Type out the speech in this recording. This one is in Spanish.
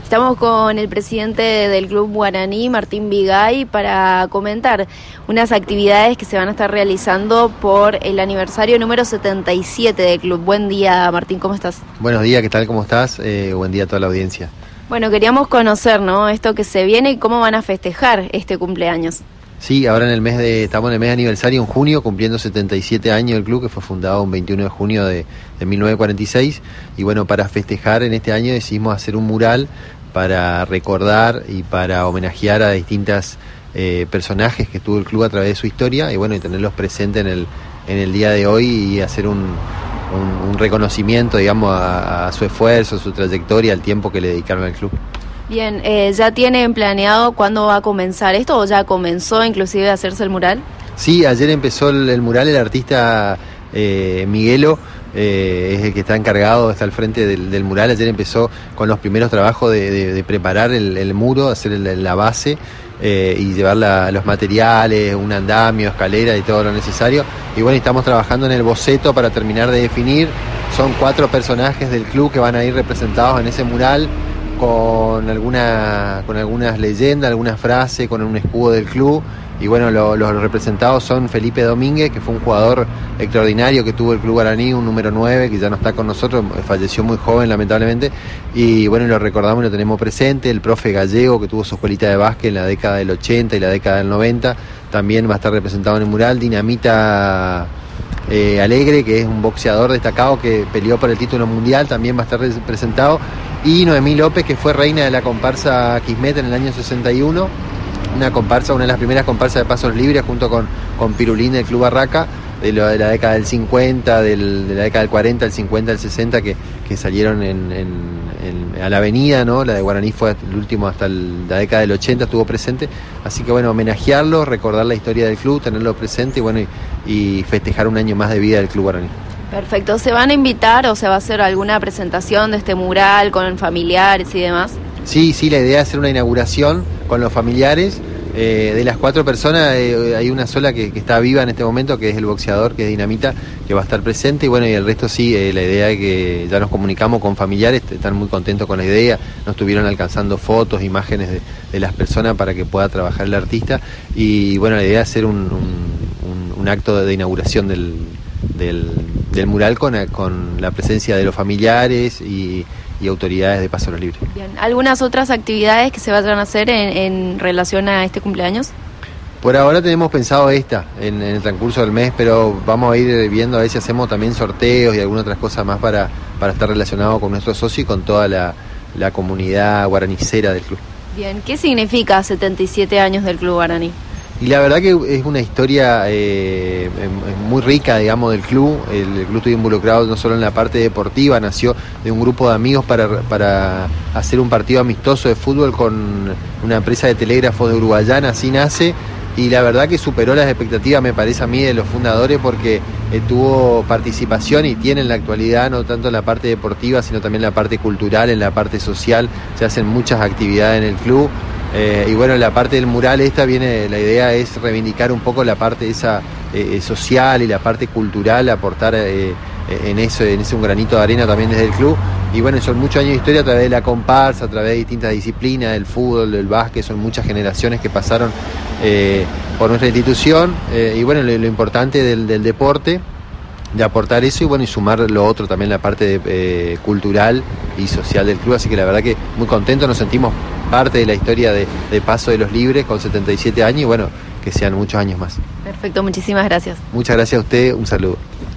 Estamos con el presidente del Club Guaraní, Martín Vigay, para comentar unas actividades que se van a estar realizando por el aniversario número 77 del club. Buen día, Martín, ¿cómo estás? Buenos días, ¿qué tal? ¿Cómo estás? Buen día a toda la audiencia. Bueno, queríamos conocer, ¿no?, esto que se viene y cómo van a festejar este cumpleaños. Sí, ahora estamos en el mes de aniversario, en junio, cumpliendo 77 años el club, que fue fundado un 21 de junio de 1946. Y bueno, para festejar en este año decidimos hacer un mural para recordar y para homenajear a distintas personajes que tuvo el club a través de su historia, y bueno, y tenerlos presentes en el día de hoy y hacer un reconocimiento, digamos, a su esfuerzo, a su trayectoria, al tiempo que le dedicaron al club. Bien, ¿ya tienen planeado cuándo va a comenzar esto o ya comenzó inclusive a hacerse el mural? Sí, ayer empezó el mural. El artista Miguelo es el que está encargado, está al frente del mural. Ayer empezó con los primeros trabajos de preparar el muro, hacer la base y llevar los materiales, un andamio, escalera y todo lo necesario. Y bueno, estamos trabajando en el boceto para terminar de definir. Son 4 personajes del club que van a ir representados en ese mural, con algunas leyendas, algunas frases, con un escudo del club. Y bueno, los representados son Felipe Domínguez, que fue un jugador extraordinario que tuvo el Club Guaraní, un número 9, que ya no está con nosotros, falleció muy joven lamentablemente, y bueno, lo recordamos y lo tenemos presente. El profe Gallego, que tuvo su escuelita de básquet en la década del 80 y la década del 90, también va a estar representado en el mural. Dinamita Alegre, que es un boxeador destacado que peleó por el título mundial, también va a estar representado. Y Noemí López, que fue reina de la comparsa Quismet en el año 61, una de las primeras comparsas de pasos libres, junto con Pirulín del Club Barraca, de la década del 50, de la década del 40, el 50, el 60, que salieron a la avenida, ¿no? La de Guaraní fue el último hasta la década del 80, estuvo presente. Así que bueno, homenajearlo, recordar la historia del club, tenerlo presente y bueno, y festejar un año más de vida del Club Guaraní. Perfecto. ¿Se van a invitar o se va a hacer alguna presentación de este mural con familiares y demás? Sí, la idea es hacer una inauguración con los familiares. De las 4 personas hay una sola que está viva en este momento, que es el boxeador, que es Dinamita, que va a estar presente, y bueno, y el resto sí, la idea es que ya nos comunicamos con familiares, están muy contentos con la idea, nos estuvieron alcanzando fotos, imágenes de las personas para que pueda trabajar el artista, y bueno, la idea es hacer un acto de inauguración del mural con la presencia de los familiares y autoridades de Pasos Libres. Bien. ¿Algunas otras actividades que se vayan a hacer en relación a este cumpleaños? Por ahora tenemos pensado esta en el transcurso del mes, pero vamos a ir viendo a ver si hacemos también sorteos y algunas otras cosas más para estar relacionado con nuestros socios y con toda la comunidad guaranicera del club. Bien, ¿qué significa 77 años del Club Guaraní? Y la verdad que es una historia muy rica, digamos, del club. El club estuvo involucrado no solo en la parte deportiva, nació de un grupo de amigos para hacer un partido amistoso de fútbol con una empresa de telégrafos de Uruguayana, así nace. Y la verdad que superó las expectativas, me parece a mí, de los fundadores, porque tuvo participación y tiene en la actualidad, no tanto en la parte deportiva, sino también en la parte cultural, en la parte social. Se hacen muchas actividades en el club. Y bueno, la parte del mural la idea es reivindicar un poco la parte esa social y la parte cultural, aportar en ese un granito de arena también desde el club. Y bueno, son muchos años de historia a través de la comparsa, a través de distintas disciplinas, del fútbol, del básquet, son muchas generaciones que pasaron por nuestra institución. Y bueno, lo importante del deporte, de aportar eso y bueno, y sumar lo otro también, la parte cultural y social del club. Así que la verdad que muy contentos, nos sentimos parte de la historia de Paso de los Libres con 77 años y bueno, que sean muchos años más. Perfecto, muchísimas gracias. Muchas gracias a usted, un saludo.